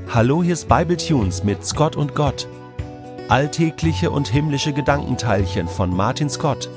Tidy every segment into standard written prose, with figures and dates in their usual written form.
Hallo, hier ist Bible Tunes mit Scott und Gott. Alltägliche und himmlische Gedankenteilchen von Martin Scott.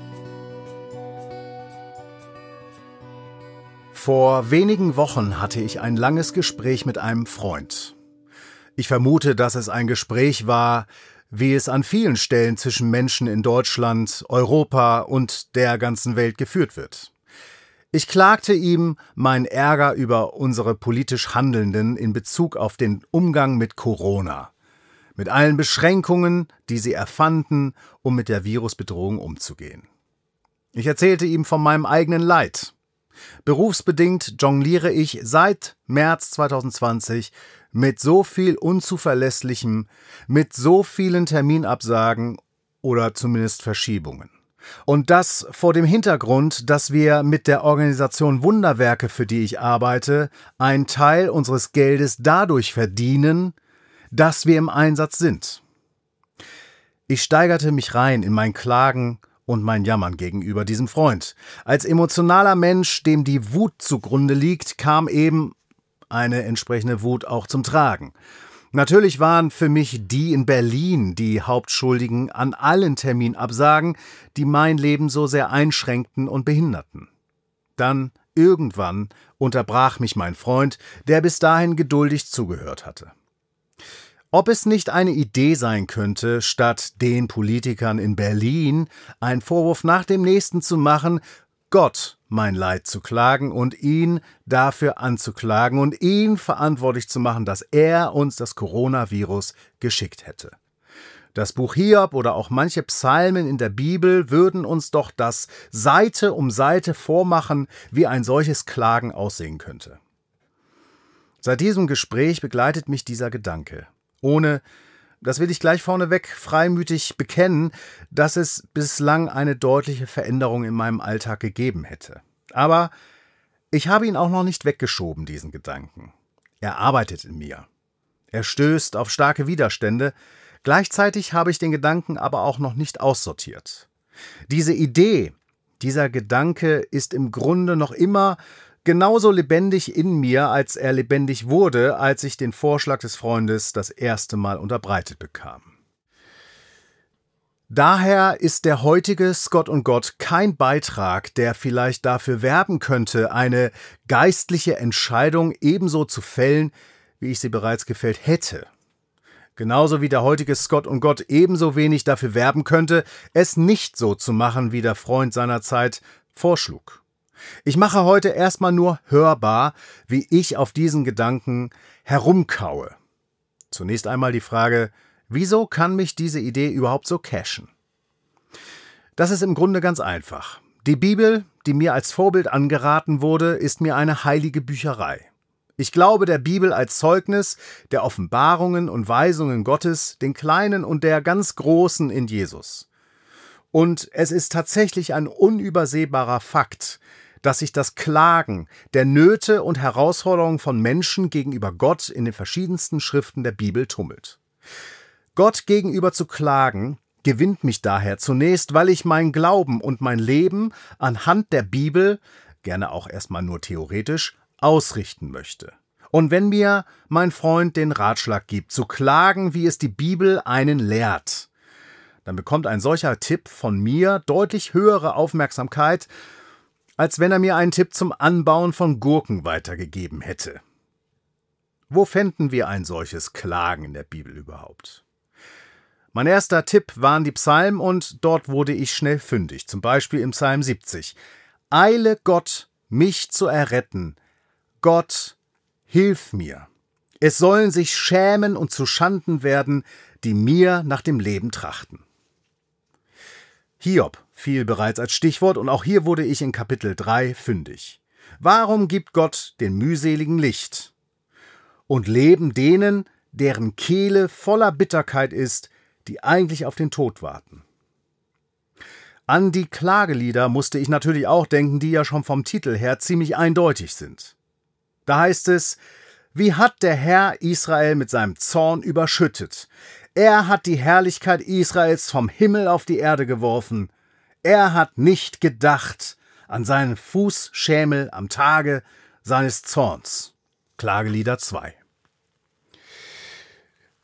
Vor wenigen Wochen hatte ich ein langes Gespräch mit einem Freund. Ich vermute, dass es ein Gespräch war, wie es an vielen Stellen zwischen Menschen in Deutschland, Europa und der ganzen Welt geführt wird. Ich klagte ihm meinen Ärger über unsere politisch Handelnden in Bezug auf den Umgang mit Corona, mit allen Beschränkungen, die sie erfanden, um mit der Virusbedrohung umzugehen. Ich erzählte ihm von meinem eigenen Leid. Berufsbedingt jongliere ich seit März 2020 mit so viel Unzuverlässlichem, mit so vielen Terminabsagen oder zumindest Verschiebungen. Und das vor dem Hintergrund, dass wir mit der Organisation Wunderwerke, für die ich arbeite, einen Teil unseres Geldes dadurch verdienen, dass wir im Einsatz sind. Ich steigerte mich rein in mein Klagen und mein Jammern gegenüber diesem Freund. Als emotionaler Mensch, dem die Wut zugrunde liegt, kam eben eine entsprechende Wut auch zum Tragen. Natürlich waren für mich die in Berlin die Hauptschuldigen an allen Terminabsagen, die mein Leben so sehr einschränkten und behinderten. Dann, irgendwann, unterbrach mich mein Freund, der bis dahin geduldig zugehört hatte. Ob es nicht eine Idee sein könnte, statt den Politikern in Berlin einen Vorwurf nach dem nächsten zu machen, Gott mein Leid zu klagen und ihn dafür anzuklagen und ihn verantwortlich zu machen, dass er uns das Coronavirus geschickt hätte. Das Buch Hiob oder auch manche Psalmen in der Bibel würden uns doch das Seite um Seite vormachen, wie ein solches Klagen aussehen könnte. Seit diesem Gespräch begleitet mich dieser Gedanke. Ohne, das will ich gleich vorneweg freimütig bekennen, dass es bislang eine deutliche Veränderung in meinem Alltag gegeben hätte. Aber ich habe ihn auch noch nicht weggeschoben, diesen Gedanken. Er arbeitet in mir. Er stößt auf starke Widerstände. Gleichzeitig habe ich den Gedanken aber auch noch nicht aussortiert. Diese Idee, dieser Gedanke ist im Grunde noch immer genauso lebendig in mir, als er lebendig wurde, als ich den Vorschlag des Freundes das erste Mal unterbreitet bekam. Daher ist der heutige Scott und Gott kein Beitrag, der vielleicht dafür werben könnte, eine geistliche Entscheidung ebenso zu fällen, wie ich sie bereits gefällt hätte. Genauso wie der heutige Scott und Gott ebenso wenig dafür werben könnte, es nicht so zu machen, wie der Freund seinerzeit vorschlug. Ich mache heute erstmal nur hörbar, wie ich auf diesen Gedanken herumkaue. Zunächst einmal die Frage, wieso kann mich diese Idee überhaupt so cashen? Das ist im Grunde ganz einfach. Die Bibel, die mir als Vorbild angeraten wurde, ist mir eine heilige Bücherei. Ich glaube der Bibel als Zeugnis der Offenbarungen und Weisungen Gottes, den Kleinen und der ganz Großen in Jesus. Und es ist tatsächlich ein unübersehbarer Fakt, dass sich das Klagen der Nöte und Herausforderungen von Menschen gegenüber Gott in den verschiedensten Schriften der Bibel tummelt. Gott gegenüber zu klagen, gewinnt mich daher zunächst, weil ich meinen Glauben und mein Leben anhand der Bibel, gerne auch erstmal nur theoretisch, ausrichten möchte. Und wenn mir mein Freund den Ratschlag gibt, zu klagen, wie es die Bibel einen lehrt, dann bekommt ein solcher Tipp von mir deutlich höhere Aufmerksamkeit, als wenn er mir einen Tipp zum Anbauen von Gurken weitergegeben hätte. Wo fänden wir ein solches Klagen in der Bibel überhaupt? Mein erster Tipp waren die Psalmen und dort wurde ich schnell fündig, zum Beispiel im Psalm 70. Eile Gott, mich zu erretten. Gott, hilf mir. Es sollen sich schämen und zu Schanden werden, die mir nach dem Leben trachten. Hiob fiel bereits als Stichwort und auch hier wurde ich in Kapitel 3 fündig. Warum gibt Gott den mühseligen Licht? Und Leben denen, deren Kehle voller Bitterkeit ist, die eigentlich auf den Tod warten. An die Klagelieder musste ich natürlich auch denken, die ja schon vom Titel her ziemlich eindeutig sind. Da heißt es, wie hat der Herr Israel mit seinem Zorn überschüttet? Er hat die Herrlichkeit Israels vom Himmel auf die Erde geworfen. Er hat nicht gedacht an seinen Fußschemel am Tage seines Zorns. Klagelieder 2.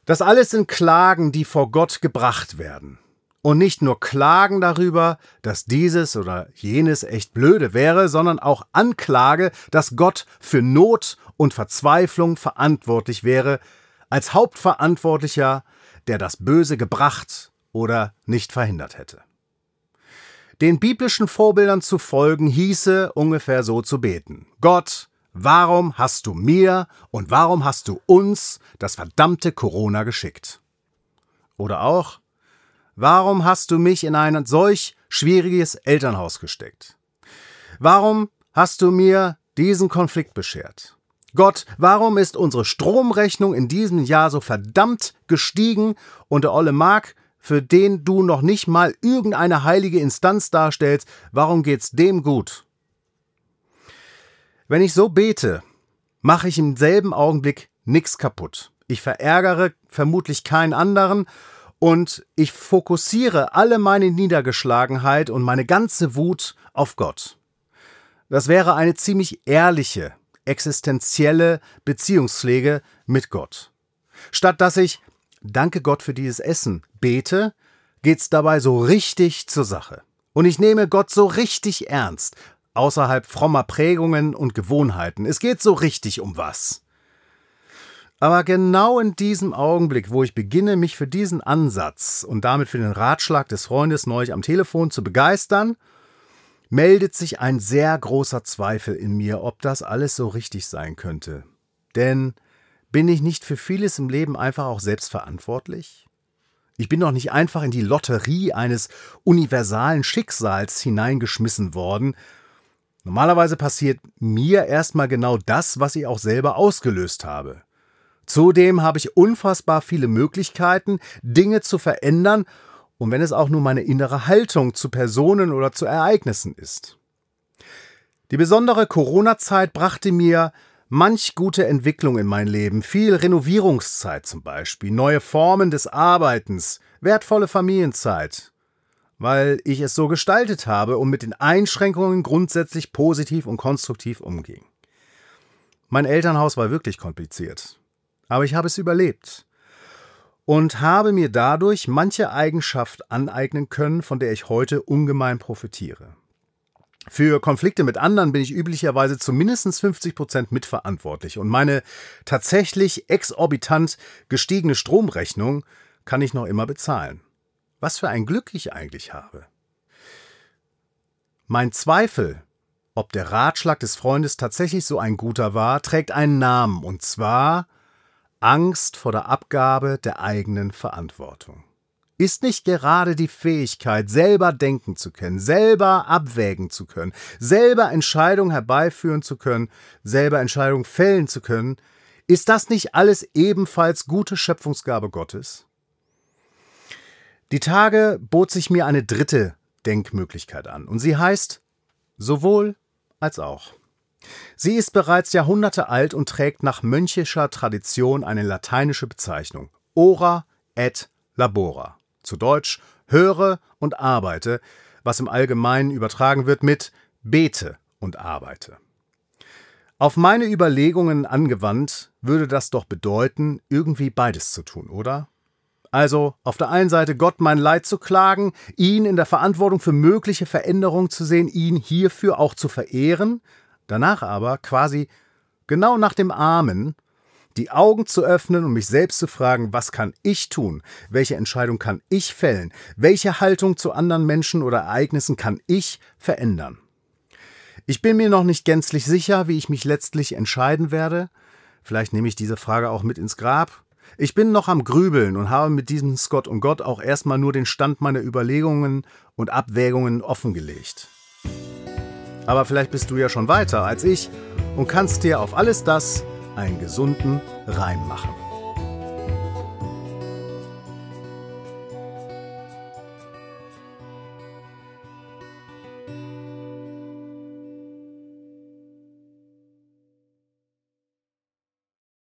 Das alles sind Klagen, die vor Gott gebracht werden. Und nicht nur Klagen darüber, dass dieses oder jenes echt blöde wäre, sondern auch Anklage, dass Gott für Not und Verzweiflung verantwortlich wäre, als Hauptverantwortlicher, der das Böse gebracht oder nicht verhindert hätte. Den biblischen Vorbildern zu folgen, hieße ungefähr so zu beten: Gott, warum hast du mir und warum hast du uns das verdammte Corona geschickt? Oder auch: Warum hast du mich in ein solch schwieriges Elternhaus gesteckt? Warum hast du mir diesen Konflikt beschert? Gott, warum ist unsere Stromrechnung in diesem Jahr so verdammt gestiegen und der olle Mark, für den du noch nicht mal irgendeine heilige Instanz darstellst, warum geht's dem gut? Wenn ich so bete, mache ich im selben Augenblick nichts kaputt. Ich verärgere vermutlich keinen anderen und ich fokussiere alle meine Niedergeschlagenheit und meine ganze Wut auf Gott. Das wäre eine ziemlich ehrliche, existenzielle Beziehungspflege mit Gott. Statt dass ich „Danke Gott für dieses Essen" bete, geht's dabei so richtig zur Sache. Und ich nehme Gott so richtig ernst, außerhalb frommer Prägungen und Gewohnheiten. Es geht so richtig um was. Aber genau in diesem Augenblick, wo ich beginne, mich für diesen Ansatz und damit für den Ratschlag des Freundes neulich am Telefon zu begeistern, meldet sich ein sehr großer Zweifel in mir, ob das alles so richtig sein könnte. Denn bin ich nicht für vieles im Leben einfach auch selbst verantwortlich? Ich bin doch nicht einfach in die Lotterie eines universalen Schicksals hineingeschmissen worden. Normalerweise passiert mir erstmal genau das, was ich auch selber ausgelöst habe. Zudem habe ich unfassbar viele Möglichkeiten, Dinge zu verändern, und wenn es auch nur meine innere Haltung zu Personen oder zu Ereignissen ist. Die besondere Corona-Zeit brachte mir manch gute Entwicklung in mein Leben, viel Renovierungszeit zum Beispiel, neue Formen des Arbeitens, wertvolle Familienzeit, weil ich es so gestaltet habe und mit den Einschränkungen grundsätzlich positiv und konstruktiv umging. Mein Elternhaus war wirklich kompliziert, aber ich habe es überlebt und habe mir dadurch manche Eigenschaft aneignen können, von der ich heute ungemein profitiere. Für Konflikte mit anderen bin ich üblicherweise zu mindestens 50% mitverantwortlich und meine tatsächlich exorbitant gestiegene Stromrechnung kann ich noch immer bezahlen. Was für ein Glück ich eigentlich habe. Mein Zweifel, ob der Ratschlag des Freundes tatsächlich so ein guter war, trägt einen Namen, und zwar Angst vor der Abgabe der eigenen Verantwortung. Ist nicht gerade die Fähigkeit, selber denken zu können, selber abwägen zu können, selber Entscheidungen herbeiführen zu können, selber Entscheidungen fällen zu können, ist das nicht alles ebenfalls gute Schöpfungsgabe Gottes? Die Tage bot sich mir eine dritte Denkmöglichkeit an, und sie heißt sowohl als auch. Sie ist bereits Jahrhunderte alt und trägt nach mönchischer Tradition eine lateinische Bezeichnung: Ora et labora. Zu Deutsch: höre und arbeite, was im Allgemeinen übertragen wird mit bete und arbeite. Auf meine Überlegungen angewandt, würde das doch bedeuten, irgendwie beides zu tun, oder? Also auf der einen Seite Gott mein Leid zu klagen, ihn in der Verantwortung für mögliche Veränderungen zu sehen, ihn hierfür auch zu verehren, danach aber quasi genau nach dem Amen die Augen zu öffnen und mich selbst zu fragen: Was kann ich tun? Welche Entscheidung kann ich fällen? Welche Haltung zu anderen Menschen oder Ereignissen kann ich verändern? Ich bin mir noch nicht gänzlich sicher, wie ich mich letztlich entscheiden werde. Vielleicht nehme ich diese Frage auch mit ins Grab. Ich bin noch am Grübeln und habe mit diesem Scott und Gott auch erstmal nur den Stand meiner Überlegungen und Abwägungen offengelegt. Aber vielleicht bist du ja schon weiter als ich und kannst dir auf alles das einen gesunden Reim machen.